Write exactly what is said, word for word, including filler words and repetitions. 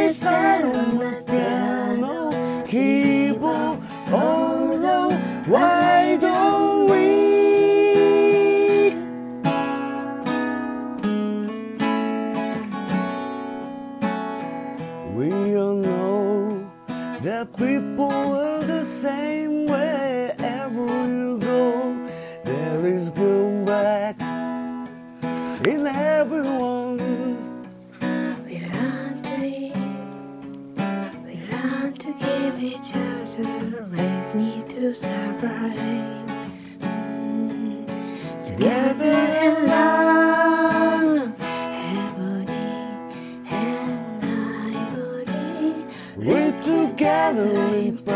beside on my piano keyboard. Oh no, why don't we? We all know that people are the same wherever you go. There is good back in everyone. We learn to eat, we learn to give each other ready to survive. Mm. Together in love, everybody and nobody. We're together in